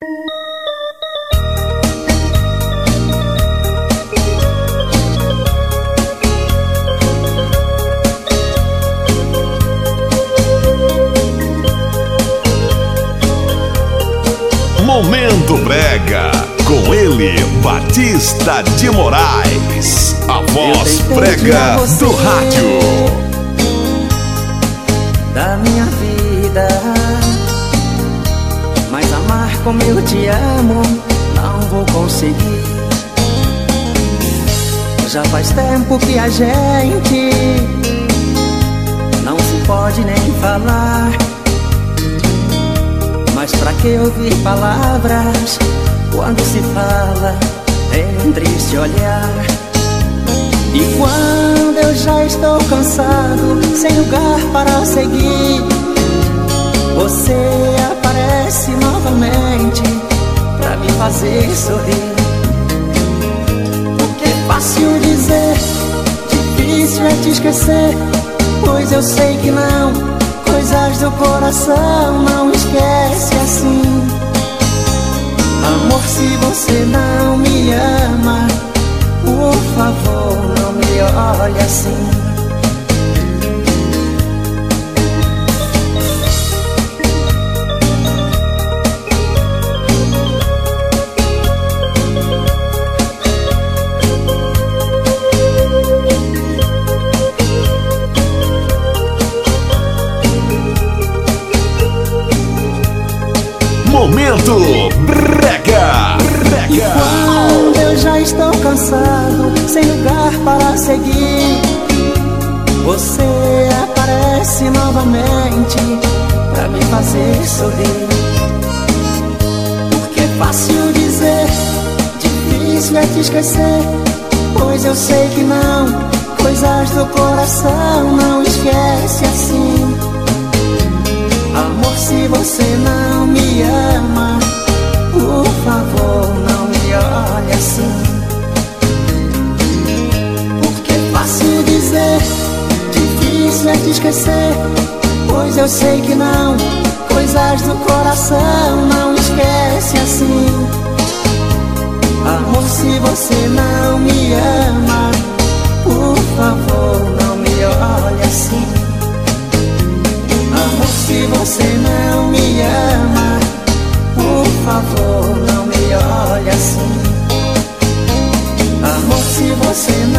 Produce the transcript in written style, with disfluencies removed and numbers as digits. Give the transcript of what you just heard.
Momento Brega, com ele, Batista de Moraes, a voz brega do rádio. Da minha vida, mas amar como eu te amo, não vou conseguir. Já faz tempo que a gente não se pode nem falar. Mas pra que ouvir palavras quando se fala em um triste olhar? E quando eu já estou cansado, sem lugar para seguir, você aparece novamente pra me fazer sorrir. Porque é fácil dizer, difícil é te esquecer, pois eu sei que não. Coisas do coração não esquece assim. Amor, se você não me ama, por favor, não me olhe assim. Momento Brega. E quando eu já estou cansado, sem lugar para seguir, você aparece novamente pra me fazer sorrir. Porque é fácil dizer, difícil é te esquecer, pois eu sei que não. Coisas do coração não esquece assim. Amor, se você não me ama, por favor, não me olhe assim. Porque é fácil dizer, difícil é te esquecer, pois eu sei que não. Coisas do coração não esquece assim. Amor, se você não me ama, por favor, não me olhe assim. Amor, se você não me ama, por favor, não me olhe assim. Amor, se você